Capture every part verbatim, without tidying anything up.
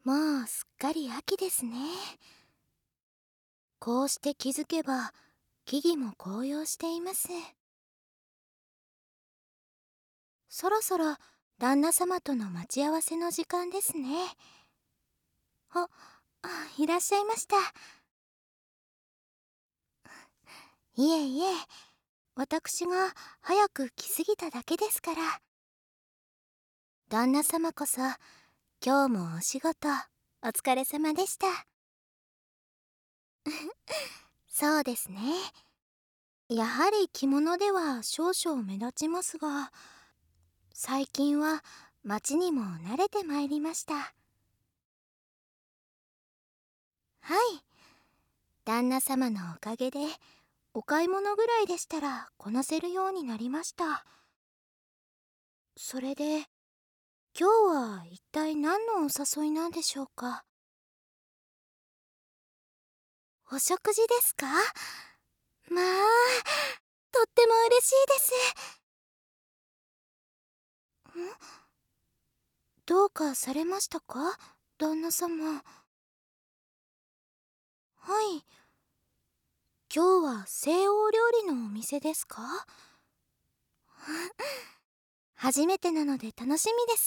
もうすっかり秋ですね。こうして気づけば木々も紅葉しています。そろそろ旦那様との待ち合わせの時間ですね。あ、あいらっしゃいました。いえいえ、私が早く来すぎただけですから。旦那様こそ今日もお仕事お疲れ様でした。そうですね。やはり着物では少々目立ちますが、最近は街にも慣れてまいりました。はい、旦那様のおかげでお買い物ぐらいでしたらこなせるようになりました。それで今日は一体何のお誘いなんでしょうか。お食事ですか？まあ、とっても嬉しいです。んどうかされましたか、旦那様。はい。今日は西欧料理のお店ですか？初めてなので楽しみです。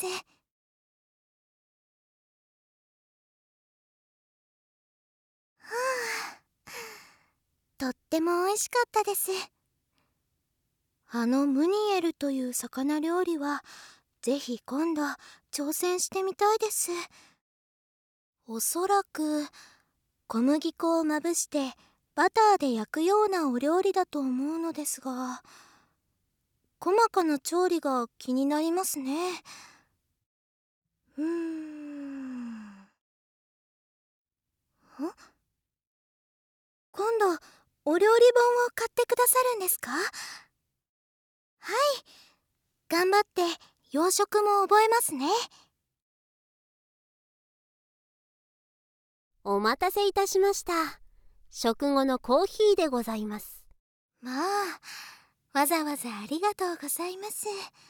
はあ、とっても美味しかったです。あのムニエルという魚料理はぜひ今度挑戦してみたいです。おそらく小麦粉をまぶしてバターで焼くようなお料理だと思うのですが、細かな調理が気になりますね。うーんん今度お料理本を買ってくださるんですか？はい、頑張って洋食も覚えますね。 お待たせいたしました。食後のコーヒーでございます。 まあ、わざわざありがとうございます。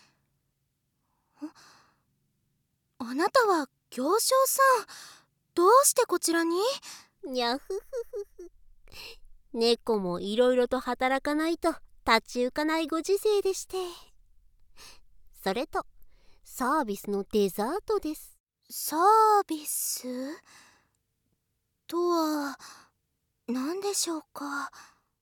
あ、あなたは行商さん、どうしてこちらに？ にゃふふふふ。猫もいろいろと働かないと立ち行かないご時世でして。それとサービスのデザートです。 サービスとは何でしょうか。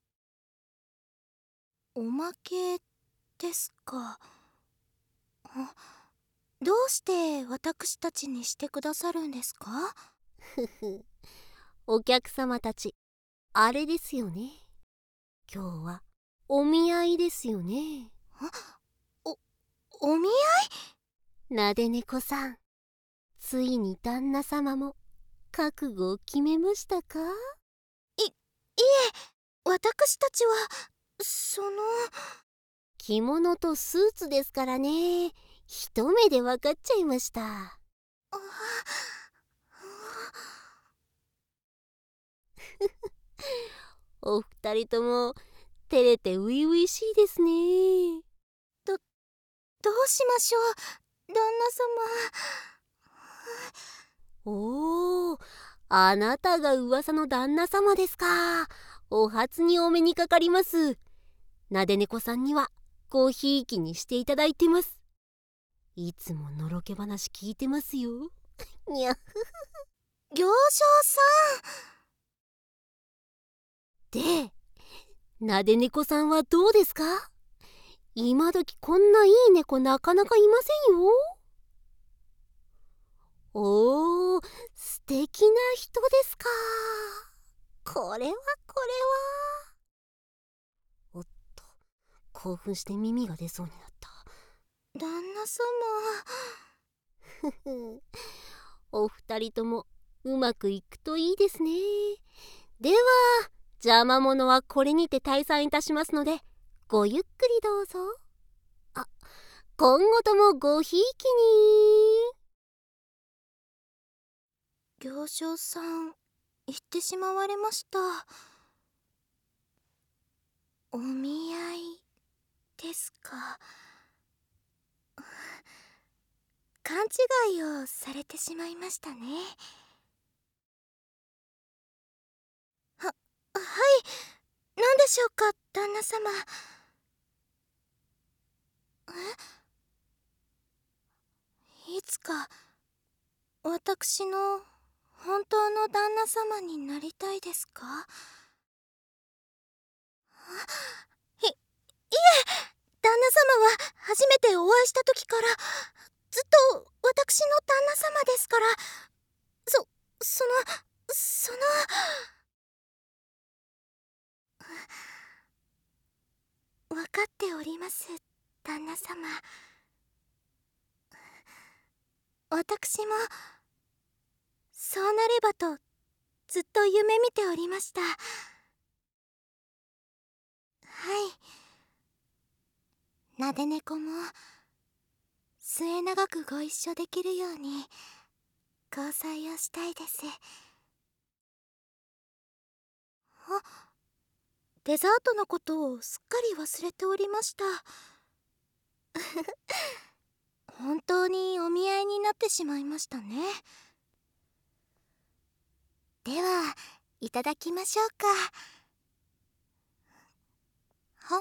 おまけですか。あ、どうして私たちにしてくださるんですか？ ふふ。お客様たち、あれですよね。今日はお見合いですよね。 あ、お、お見合い？ なで猫さん、ついに旦那様も覚悟を決めましたか？ い、いえ、私たちは、その… 着物とスーツですからね。一目で分かっちゃいました。 あお二人とも照れて初々しいですね。 ど、どうしましょう、旦那様。 おお、あなたが噂の旦那様ですか。お初にお目にかかります。なで猫さんにはごひいきにしていただいてます。いつものろけ話聞いてますよ。にゃ。 行商さで、なで猫さんはどうですか？今時こんないい猫なかなかいませんよ。おー、素敵な人ですか。これはこれは。おっと、興奮して耳が出そうになった。 ん、旦那様。 ふふ。お二人ともうまくいくといいですね。では、邪魔者はこれにて退散いたしますので、ごゆっくりどうぞ。あ、今後ともごひいきに。 行商さん、行ってしまわれました。お見合いですか。勘勘違いをされてしまいましたね。は、はい、何でしょうか、旦那様。え、いつか私の本当の旦那様になりたいですか？い、いえ、旦那様は初めてお会いした時からずっと私の旦那様ですから。そ、その、その分かっております、旦那様。私もそうなればとずっと夢見ておりました。はい、なで猫も末永くご一緒できるように交際をしたいです。あ、デザートのことをすっかり忘れておりました。本当にお見合いになってしまいましたね。では、いただきましょうか。はん、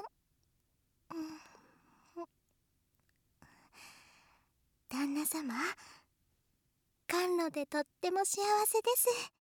うん、旦那様、甘露でとっても幸せです。